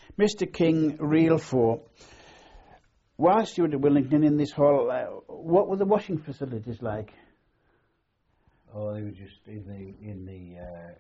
Mr. King, Reel 4. Whilst you were at Willington in this hall, what were the washing facilities like? Oh, they were just in the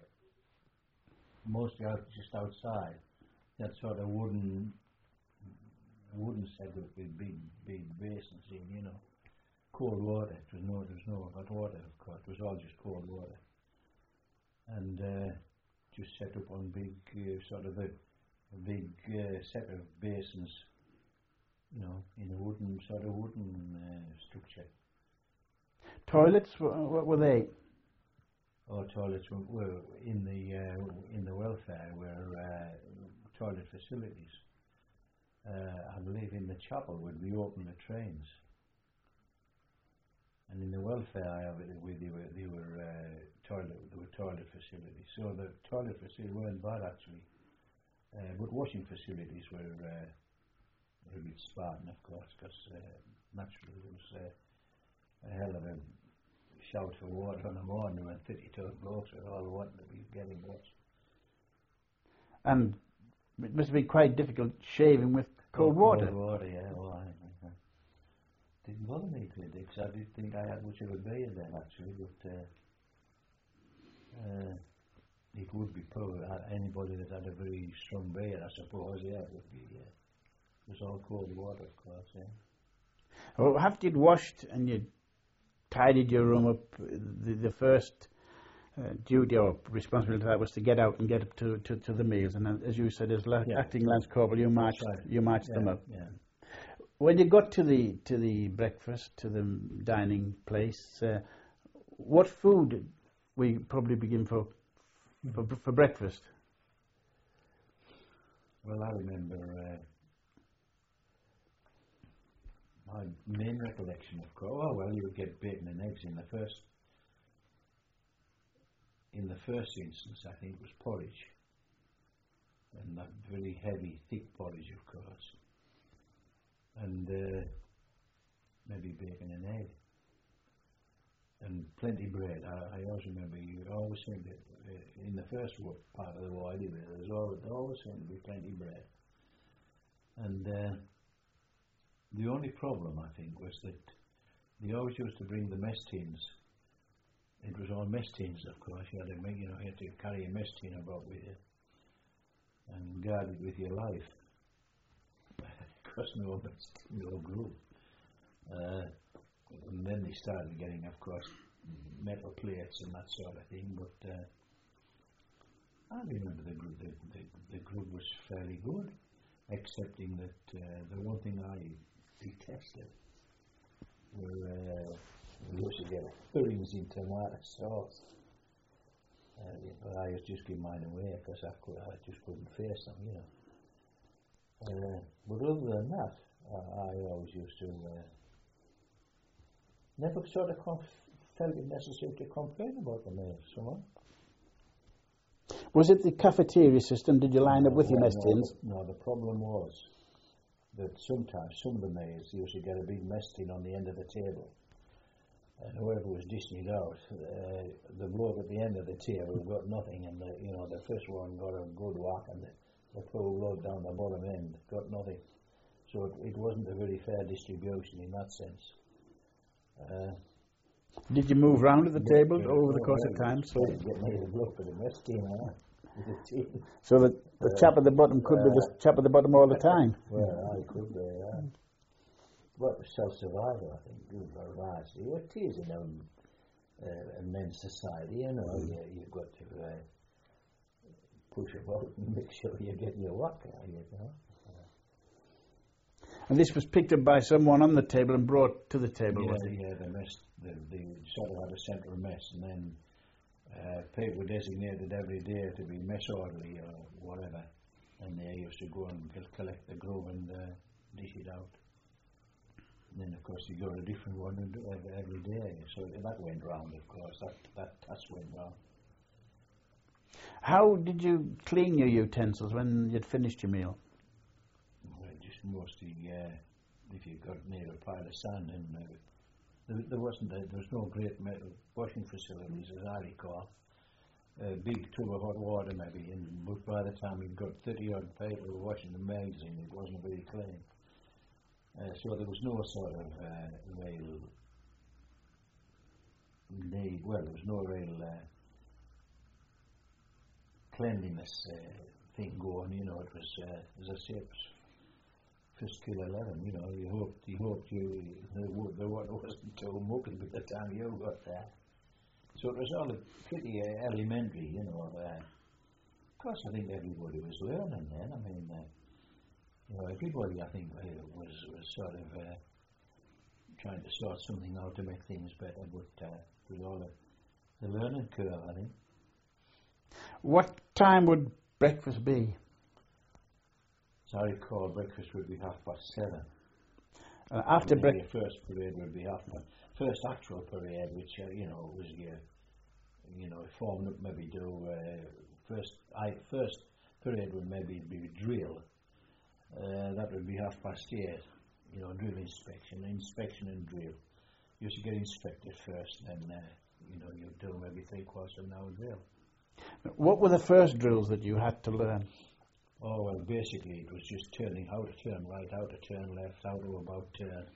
mostly just outside. That sort of wooden setup with big basins in, you know. Cold water. There was no hot water, of course. It was all just cold water, and just set up on big a big set of basins, you know, in a wooden structure. Toilets, what were they? Oh, toilets were in the welfare were toilet facilities. I believe in the chapel when we opened the trains, and in the welfare there were toilet facilities. So the toilet facilities weren't bad actually, but washing facilities were a bit Spartan, of course, because naturally there was a hell of a shout for water on the morning when 32 blokes were all wanting to be getting washed. And it must have been quite difficult shaving with cold water. Cold water, yeah. Well, I didn't bother me to it, because I didn't think I had much of a beard then actually, but it would be poor. Anybody that had a very strong beard, I suppose, yeah, it would be. It was all cold water, of course, yeah. Well, after you'd washed and you'd tidied your room up, the first duty or responsibility that was to get out and get up to the meals. And as you said, as acting Lance Corporal, you marched them up. Yeah. When you got to the breakfast, to the dining place, what food we probably begin for breakfast? Well, I remember my main recollection, of course. Oh well, you would get bacon and eggs in the first. In the first instance, I think it was porridge, and that very heavy, thick porridge, of course, and maybe bacon and egg, and plenty bread. I always remember you always seemed to, in the first part of the war anyway, there always seemed to be plenty bread, and the only problem I think was that they always used to bring the mess tins. It was all mess tins, of course. You had to carry a mess tin about with you and guard it with your life. Because no mess tin, no group. And then they started getting, of course, metal plates and that sort of thing. But I remember the group was fairly good, excepting that the one thing I detested were we used to get fillings in tomato sauce, but I used to just give mine away because I just couldn't face them, you know. But other than that, I always used to never sort of felt it necessary to complain about the meals, you know. Was it the cafeteria system? Did you line up with your mess tins? No, the problem was that sometimes some of the meals used to get a big mess tin on the end of the table. And whoever was dishing it out, the bloke at the end of the table got nothing, and the first one got a good whack, and the poor bloke down the bottom end got nothing. So it wasn't a very fair distribution in that sense. Did you move round at the table over the course of time? So get me the bloke for the mess tin, so that the chap at the bottom could be the chap at the bottom all the time. Well, I could be. But self-survival, I think, good for largely. It is in a men's society, you know. You've got to push about and make sure you get your work out, you know. And this was picked up by someone on the table and brought to the table, yeah, was it? Yeah, the mess, they sort of had a central mess, and then people were designated every day to be mess orderly or whatever, and they used to go and collect the grub and dish it out. And then, of course, you got a different one every day. So that went round, of course. That task went round. How did you clean your utensils when you'd finished your meal? Well, just mostly, if you got near a pile of sand, and there was no great metal washing facilities, as I recall. a big tub of hot water maybe, but by the time we'd got 30 odd people washing the magazine, it wasn't very clean. So there was no sort of real need, well, there was no real cleanliness thing going, you know. It was, as I say, it was first kill 11, you know. You hoped the water wasn't too mucky by the time you got there. So it was all pretty elementary, you know. Of course, I think everybody was learning then. I mean, you know, everybody, I think, was sort of trying to sort something out to make things better, but with all the learning curve, I think. What time would breakfast be? As I recall, breakfast would be 7:30. After breakfast, the first parade would be first actual parade, which you know was formed up maybe to first parade would maybe be drill. That would be 8:30. You know, drill inspection and drill. You used to get inspected first, then you know you do maybe 3/4 of an hour drill. what were the first drills that you had to learn? Oh well, basically it was just turning, how to turn right, how to turn left, how to about turn.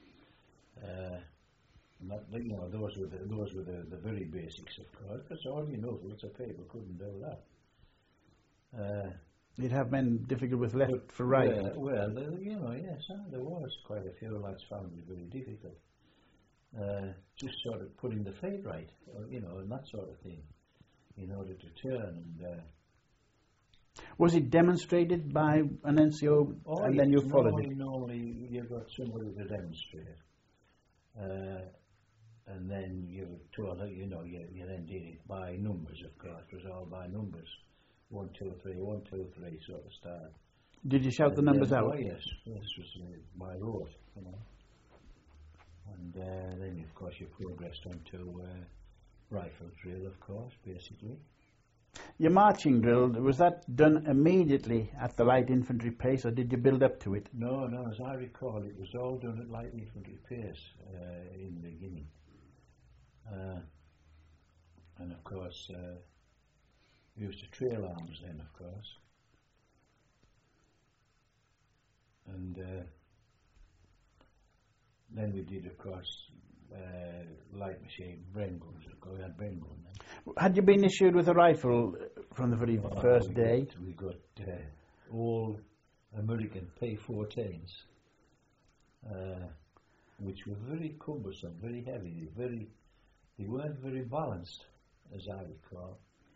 You know, those were the very basics, of course. Because all you know, lots of people couldn't do that. You'd have been difficult with left for right. Well, you know, yes, there was quite a few lads found it very difficult. Just sort of putting the feet right, you know, and that sort of thing, in order to turn. And was it demonstrated by an NCO, and then you followed it? Normally you've got somebody to demonstrate, and then you're told, you know, you then did it by numbers, of course. It was all by numbers. 1, 2, 3, 1, 2, 3 sort of start. Did you shout the numbers out? Oh yes, this was by rote, you know. And then of course you progressed on to rifle drill, of course, basically. Your marching drill, was that done immediately at the light infantry pace, or did you build up to it? No, as I recall, it was all done at light infantry pace in the beginning. And of course, we used to trail arms then, of course. And then we did, of course, light machine, Bren guns. We had Bren gun then. Had you been issued with a rifle from the very first day? We got all American P14s, which were very cumbersome, very heavy, they weren't very balanced, as I recall.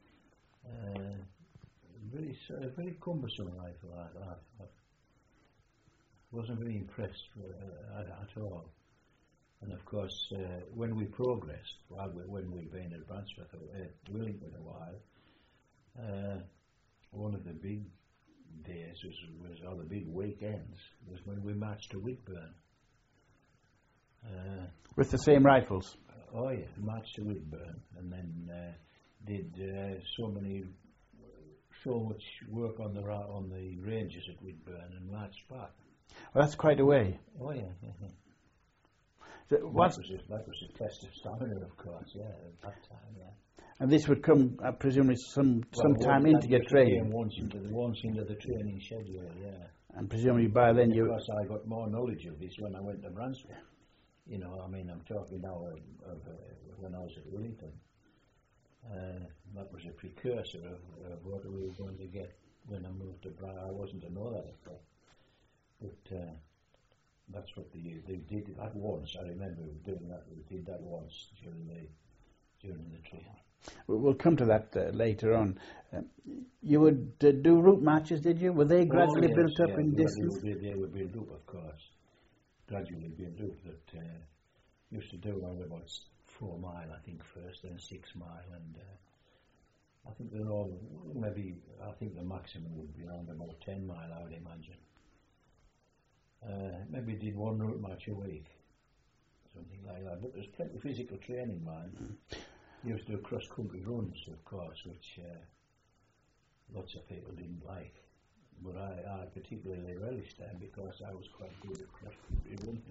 Very cumbersome rifle. I wasn't very impressed at all. And of course, when we progressed, when we'd been at Bransworth, at Wellington a while, one of the big days or the big weekends was when we marched to Whitburn. With the same rifles? Oh yeah, marched to Whitburn, and then did so much work on the ranges at Whitburn and marched back. Well, that's quite a way. Oh yeah. So that was a test of stamina, of course. Yeah, at that time. Yeah. And this would come, presumably, some time into your training. Once into the training schedule. Yeah. And presumably by then Of course, I got more knowledge of this when I went to Bransworth. You know, I mean, I'm talking now of when I was at Wellington. That was a precursor of what we were going to get when I moved to Bransworth. I wasn't to know that, of course. But that's what they did that once. I remember doing that. We did that once during the training. We'll come to that later on. You would do route marches, did you? Were they gradually built up in distance? They were built up, of course. Gradually built up. That used to do around about 4 mile, I think, first, then 6 mile, and I think they're all maybe. I think the maximum would be around about 10 mile, I would imagine. Maybe did 1 route march a week, something like that. But there's plenty of physical training, man. Used to do cross-country runs, of course, which lots of people didn't like. But I particularly relished them because I was quite good at cross-country runs.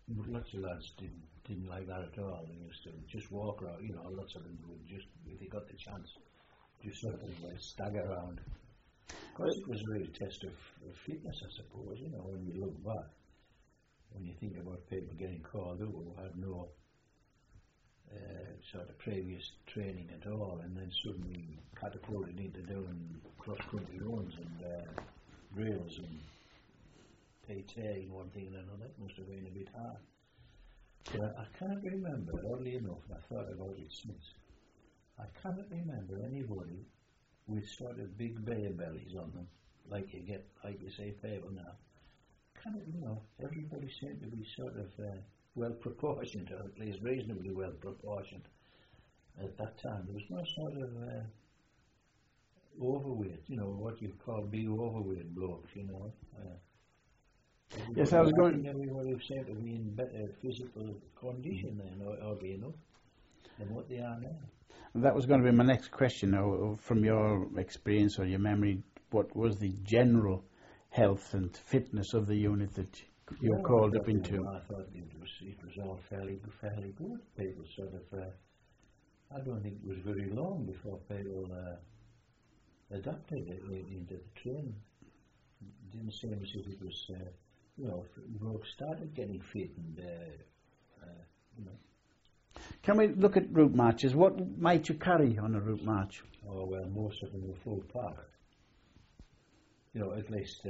But lots of lads didn't like that at all. They used to just walk around, you know, lots of them would just, if they got the chance, just sort of stagger around. Of course, it was a real test of fitness, I suppose, you know, when you look back. When you think about people getting called up who had no sort of previous training at all, and then suddenly catapulted into doing cross-country runs and drills and PT and one thing and another, it must have been a bit hard. But I can't remember, oddly enough, and I thought about it since, I can't remember anybody with sort of big bear bellies on them, like you get, like you say, people now. You know, everybody seemed to be sort of well proportioned, or at least reasonably well proportioned at that time. There was no sort of overweight, you know, what you call big overweight blokes, you know. Yes, I was going. Everybody seemed to be in better physical condition then, oddly enough, than what they are now. That was going to be my next question. From your experience or your memory, what was the general health and fitness of the unit that you were called up into? I thought it was all fairly good. People sort of, I don't think it was very long before people adapted into the training. It didn't seem as if it was, you know, folks started getting fit and, you know. Can we look at route marches? What might you carry on a route march? Oh, well, most of them were full pack. You know, at least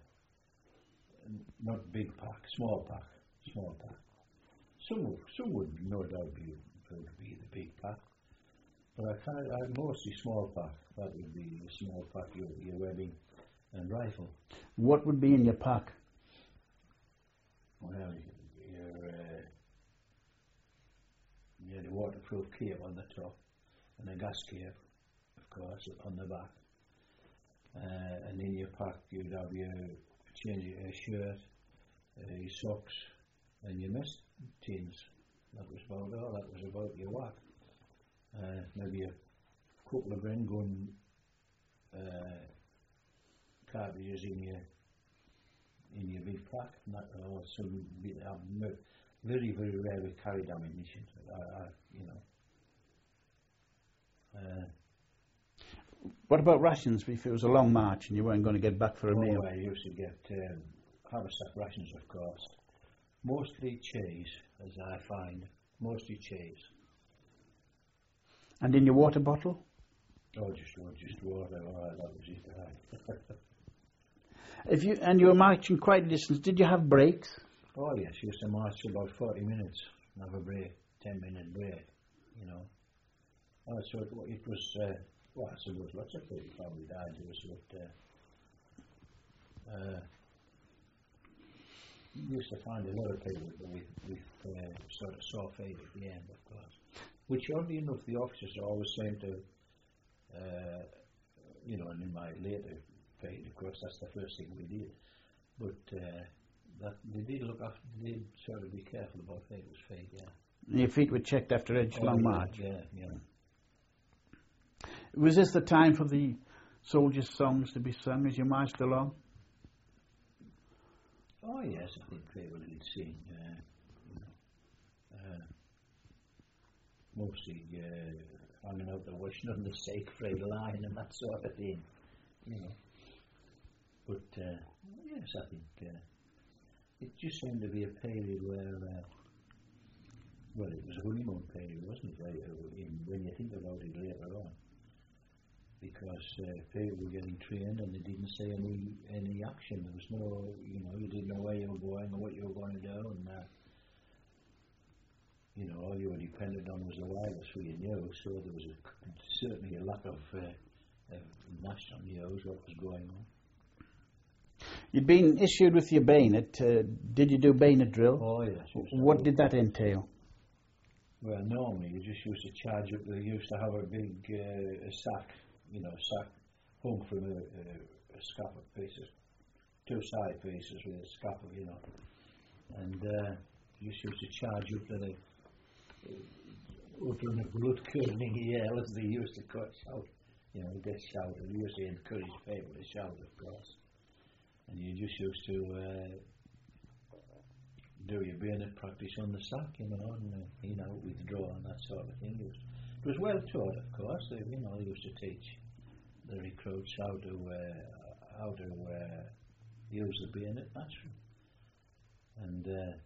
not big pack, small pack. Some would no doubt be the big pack, but I mostly small pack. That would be the small pack, your webbing and rifle. What would be in your pack? Well, you had a waterproof cape on the top, and a gas cape, of course, on the back. And in your pack you'd have your shirt, your socks and your mess tins. That was about all, that was about your whack. Maybe a couple of Bren gun cartridges in your big pack, and that or some bit very, very rare we carried ammunition, you know. What about rations if it was a long march and you weren't going to get back for a meal? I used to get haversack rations, of course. Mostly cheese, as I find. Mostly cheese. And in your water bottle? Oh, just water. Oh, that was it. And you were marching quite a distance. Did you have breaks? Oh yes, used to march about 40 minutes and have a break, 10-minute break, you know. So it was, well, I suppose lots of people probably died. It was you used to find a lot of people with sort of sore feet at the end, of course. Which, oddly enough, the officers always seem to, you know, and in my later period, of course, that's the first thing we did. But that they did look after, they did sort of be careful about people's feet, yeah. Your feet were checked after each long march? Yeah. Was this the time for the soldiers' songs to be sung as you marched along? Oh yes, I think people did sing, you know, mostly hanging out the washing on the Siegfried line and that sort of thing, you know. But yes, I think it just seemed to be a period where, well, it was a honeymoon period, wasn't it? When you think about it later on, because people were getting trained and they didn't see any action. There was no, you know, you didn't know where you were going or what you were going to do, and you know, all you were dependent on was the wireless for your news. So there was certainly a lack of national news, what was going on. You'd been issued with your bayonet. Did you do bayonet drill? Oh yes. What did that entail? Well, normally you just used to charge up. They used to have a big sack, you know, hung from a scaffold pieces, two side pieces with a scaffold, you know, and you just used to charge up to the uttering a blood curdling yell as they used to shout, you know, they shouted. They used to encourage people to shout, of course. And you just used to do your bayonet practice on the sack, you know, and withdraw and that sort of thing. It was well taught, of course. They used to teach the recruits how to use the bayonet naturally. And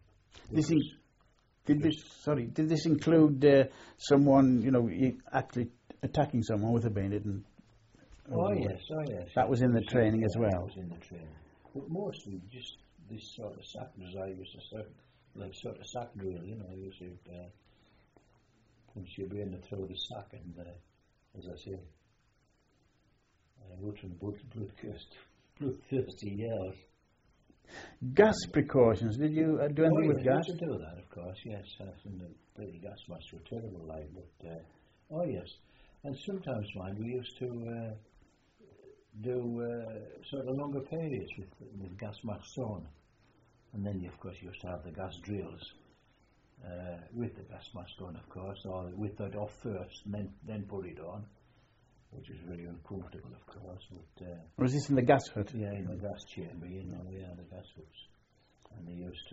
did this include someone, actually attacking someone with a bayonet? Oh yes. That was in the training as well. That was in the training, but mostly just this sort of sack drill. I used to sort of sack drill. You used to punch your bayonet through the sack, and as I say, bloodthirsty yells. Gas precautions. Did you do anything with gas? We used to do that, of course. Yes, and the bloody gas masks were terrible, like. But yes, and sometimes, mind, we used to do sort of longer periods with gas masks on, and then of course you used to have the gas drills with the gas mask on, of course, or with that off first, and then put it on, which was very uncomfortable, of course. But was this in the gas hut? Yeah, in the gas chamber, the gas huts, and they used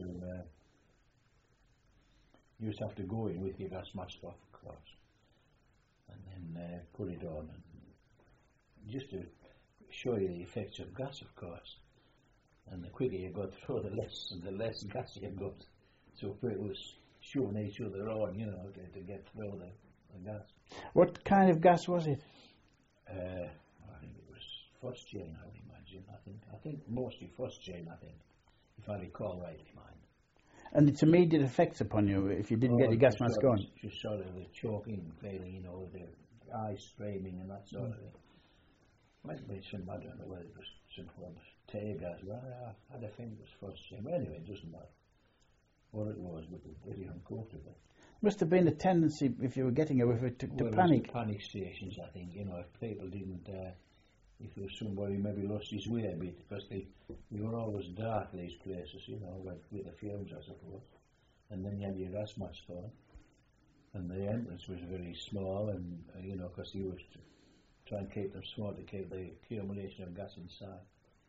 to have to go in with your gas mask off, of course, and then put it on, and just to show you the effects of gas, of course. And the quicker you got through, the less gas you got. So it was showing each other on, to get through the gas. What kind of gas was it? I think it was phosgene, I would imagine. I think mostly phosgene, if I recall rightly, mind. And its immediate effects upon you if you didn't get your gas mask on? Just sort of the choking feeling, the eyes streaming and that sort of thing. Might be some, I don't know whether it was some form of tear gas, but I had a think it was phosgene. But anyway, it doesn't matter what it was, but it was very uncomfortable. Must have been a tendency, if you were getting away with it, to panic. Panic stations, I think, if people didn't, if there was somebody maybe lost his way a bit, because they were always dark, these places, with the fumes, I suppose. And then you had your gas mask on, and the entrance was very small, and, because you used to try and keep them small to keep the accumulation of gas inside.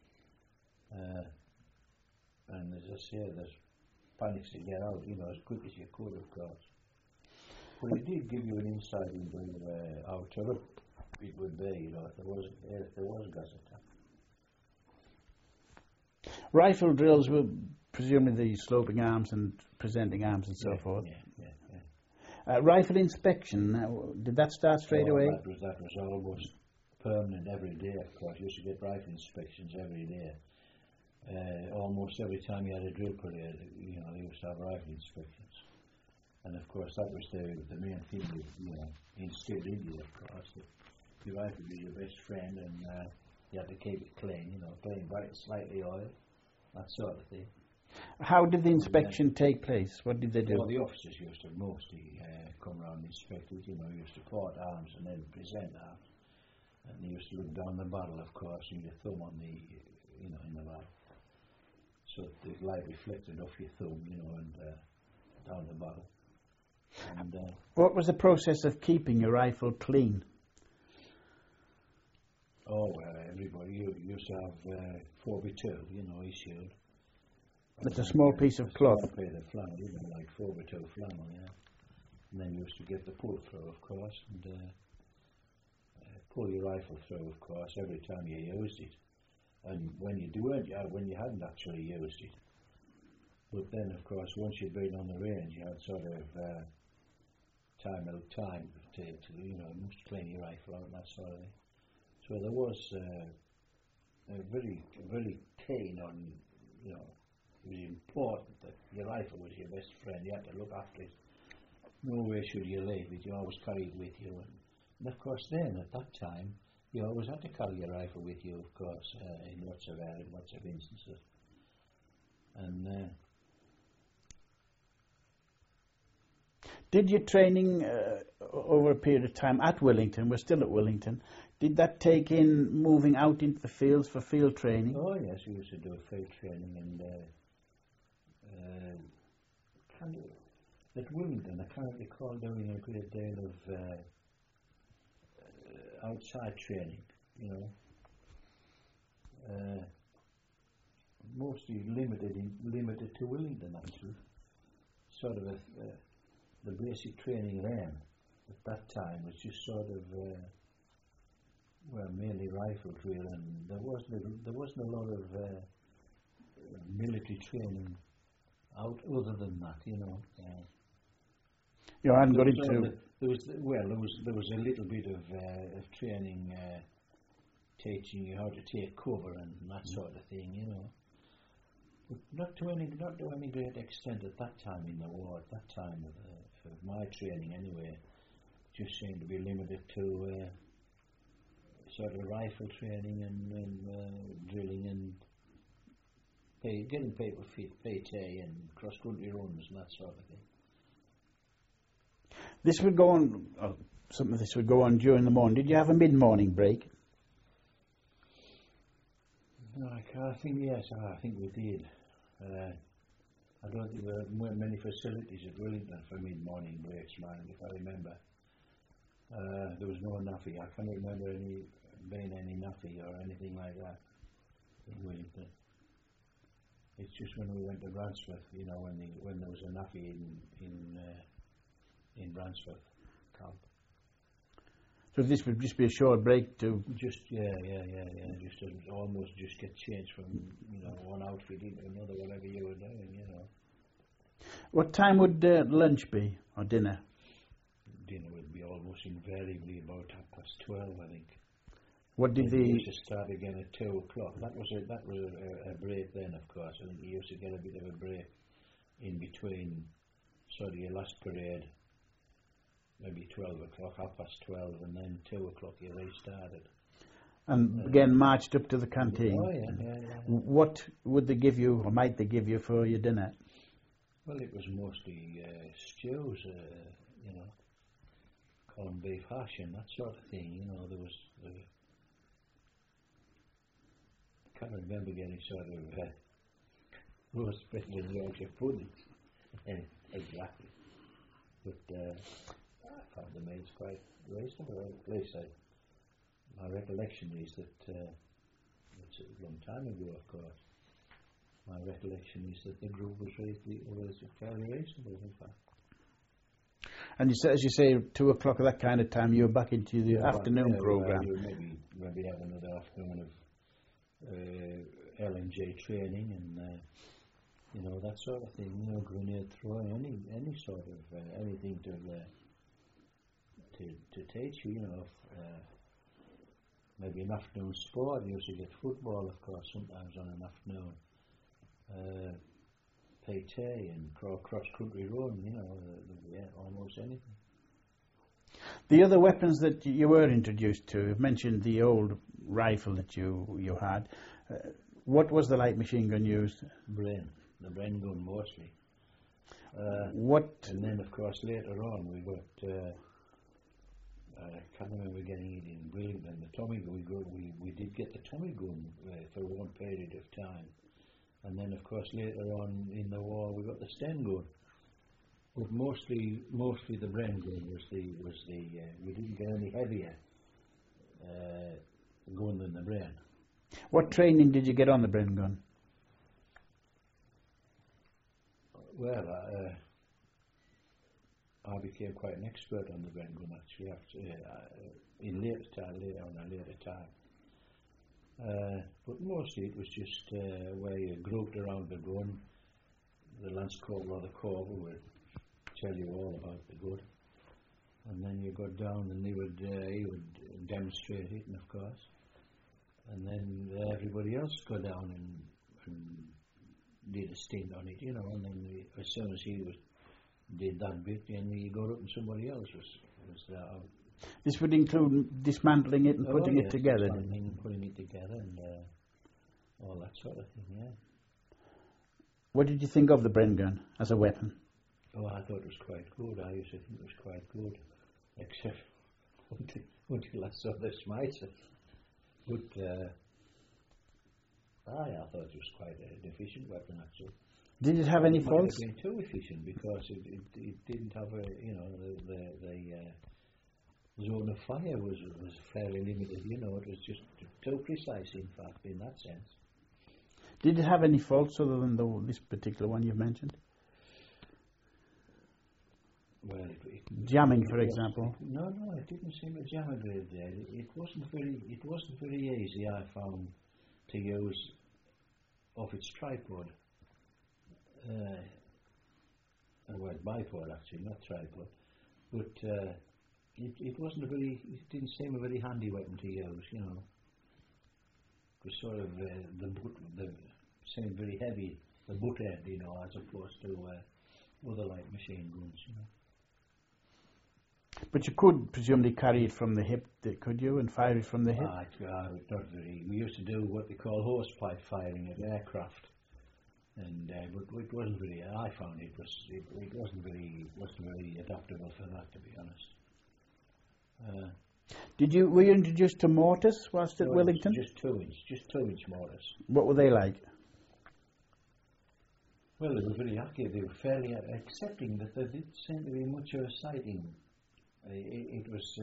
And as I say, there's panics to get out, as quick as you could, of course. But it did give you an insight into how terrible it would be, if there was a gas attack. Rifle drills were presumably the sloping arms and presenting arms and so forth. Yeah. Rifle inspection, did that start straight away? That was almost permanent every day, of course. You used to get rifle inspections every day. Almost every time you had a drill parade, they used to have rifle inspections. And of course that was the main thing, instilled in you, of course, that your rifle was your best friend, and you had to keep it clean, clean, bright, slightly oiled, that sort of thing. How did the inspection take place? What did they do? Well, the officers used to mostly come around and inspect it, used to port arms and then present arms. And they used to look down the barrel, of course, and your thumb on the, in the barrel. So the light reflected off your thumb, and down the barrel. And what was the process of keeping your rifle clean? Everybody used to have 4x2, issued. It's a small piece of cloth. Small piece of flannel, like 4x2 flannel, yeah. And then you used to get the pull through, of course, and pull your rifle through, of course, every time you used it. And when you hadn't actually used it. But then, of course, once you'd been on the range, you had sort of time to must clean your rifle out and that sort of thing. So there was very, very keen on, it was important that your rifle was your best friend. You had to look after it. No way should you leave it. You always carry it with you. And of course, then at that time, you always had to carry your rifle with you, of course, in lots of instances. And did your training over a period of time at Willington, we're still at Willington, did that take in moving out into the fields for field training? Oh yes, we used to do field training, and at Willington I can't recall doing a great deal of outside training, mostly limited to Wellington actually. Sort of the basic training then at that time was just sort of well, mainly rifle drill, and there wasn't a lot of military training out other than that, you know. You hadn't got There was into. all there was a little bit of training, teaching you how to take cover and that sort of thing, you know. But not to any great extent at that time in the war. At that time of my training, anyway, just seemed to be limited to sort of rifle training and drilling and getting people fit, PT and cross country runs and that sort of thing. This would go on. Some of this would go on during the morning. Did you have a mid-morning break? I think yes, I think we did. I don't think there weren't many facilities at Wellington for mid-morning breaks, mind, if I remember. There was no NAFI. I can't remember being any NAFI or anything like that in Wellington. It's just when we went to Bransworth, you know, when there was a NAFI in Bransworth camp. So this would just be a short break to. Just just to almost just get changed from, you know, one outfit into another, whatever you were doing, you know. What time would lunch be or dinner? Dinner would be almost invariably about 12:30, I think. What did We the used to start again at 2:00. That was a break then, of course. I think you used to get a bit of a break in between, sort of your last parade, maybe 12:00, 12:30, and then 2:00 you restarted. and again marched up to the canteen? Oh yeah. What would they give you, or might they give you for your dinner? Well, it was mostly stews, you know, corned beef hash and that sort of thing. You know, there was. I can't remember getting sort of roast beef and Yorkshire pudding. Exactly. But I found the meals quite reasonable. At least my recollection is that it's a long time ago, of course. My recollection is that the group was fairly reasonable, in fact. And you said, as you say, 2:00 at that kind of time, you were back into the afternoon program. Maybe have another afternoon of LNJ training and you know, that sort of thing. You know, grenade throwing, any sort of anything to teach you. You know, maybe an afternoon sport. You used to get football, of course, sometimes on an afternoon. PT and cross country run, you know, almost anything. The other weapons that you were introduced to, you've mentioned the old rifle that you had. What was the light machine gun used? The Bren gun mostly. What? And then, of course, later on we got. I can't remember getting it in Wellington. The Tommy gun. We did get the Tommy gun for one period of time. And then, of course, later on in the war, we got the Sten gun. But mostly the Bren gun was the. We didn't get any heavier gun than the Bren. What training did you get on the Bren gun? Well, I became quite an expert on the Bren gun actually. In later time. But mostly it was just where you grouped around the gun. The Lance Corporal or the Corporal would tell you all about the gun, and then you got down and he would demonstrate it, and of course, and then everybody else got down and did a stint on it, you know, and then as soon as he did that bit, then he got up and somebody else was there. This would include dismantling it and putting it together. Putting it together and all that sort of thing, yeah. What did you think of the Bren gun as a weapon? Oh, I thought it was quite good. I used to think it was quite good, except until I saw the Smiter. But I thought it was quite an efficient weapon, actually. Did it have any It faults? might have been too efficient because it didn't have the zone of fire was fairly limited. You know, it was just too precise, in fact, in that sense. Did it have any faults other than this particular one you've mentioned? Well, Jamming, for example. No, it didn't seem to jam a great deal. It wasn't very easy, I found, to use off its tripod. Well, bipod actually, not tripod. But it didn't seem a very handy weapon to use, you know. It was sort of seemed very heavy, the butt end, you know, as opposed to other light machine guns, you know. But you could presumably carry it from the hip, could you, and fire it from the hip? Not very. We used to do what they call hosepipe firing at aircraft, and but it wasn't very. I found it wasn't very adaptable for that, to be honest. Were you introduced to mortars whilst at Wellington? Just 2-inch mortars. What were they like? Well, they were very accurate. They were fairly accepting that there didn't seem to be much of a sighting. It was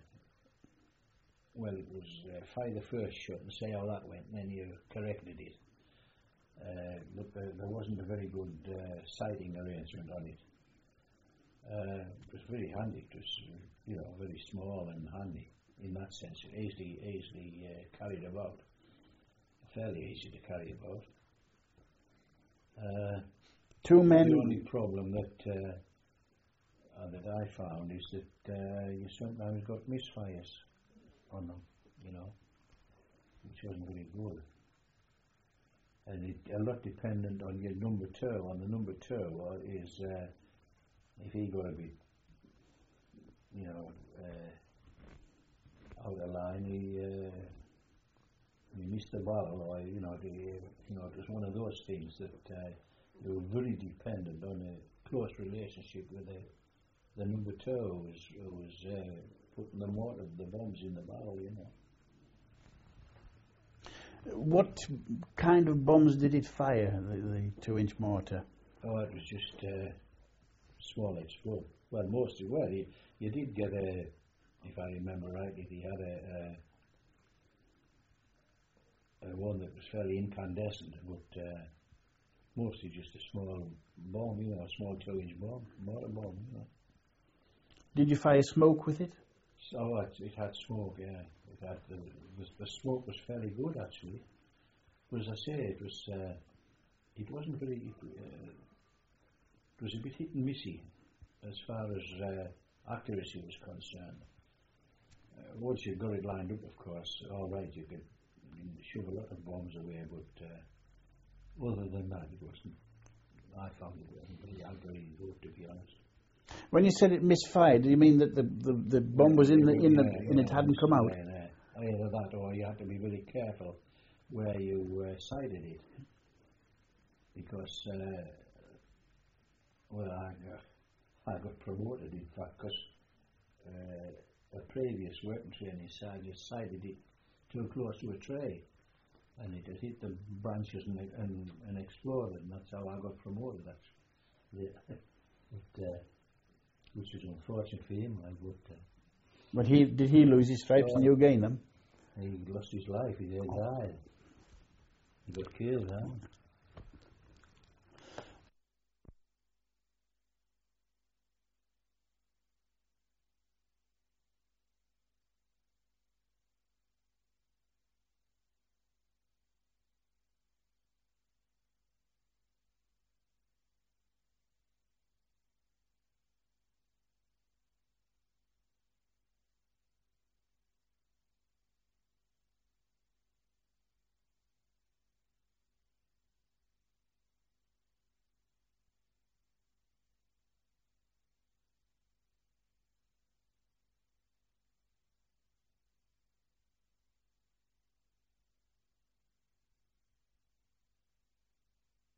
fire the first shot and see how that went, and then you corrected it. But there wasn't a very good sighting arrangement on it. It was very handy. It was, you know, very small and handy in that sense. Easily carried about. Fairly easy to carry about. Two men. The only problem that I found is that you sometimes got misfires on them, you know, which wasn't very good. And a lot dependent on your number two. On the number two is if he got a bit, you know, out of line, he missed the barrel, or you know, it was one of those things that you were very dependent on a close relationship with the number two who was putting the bombs in the barrel, you know. What kind of bombs did it fire, the 2-inch mortar? Oh, it was just small explode. Well, mostly. Well, you did get if I remember rightly, he had a one that was fairly incandescent, but mostly just a small bomb, you know, a small 2-inch bomb, mortar bomb, you know. Did you fire smoke with it? Oh, it had smoke, yeah. It had the smoke was fairly good actually. But as I say, it wasn't very. It was a bit hit and missy as far as accuracy was concerned. Once you got it lined up, of course, all right, you could shove a lot of bombs away. But other than that, it wasn't. I found it wasn't very good, to be honest. When you said it misfired, do you mean that the bomb was in it hadn't come out? Either that, or you had to be very careful where you sighted it, because I got promoted, in fact, because a previous weapon training sergeant sighted it too close to a tree, and it had hit the branches and exploded, and that's how I got promoted. Actually, which was unfortunate for him. But did he lose his stripes and you gain them? He lost his life. He died. He got killed, huh?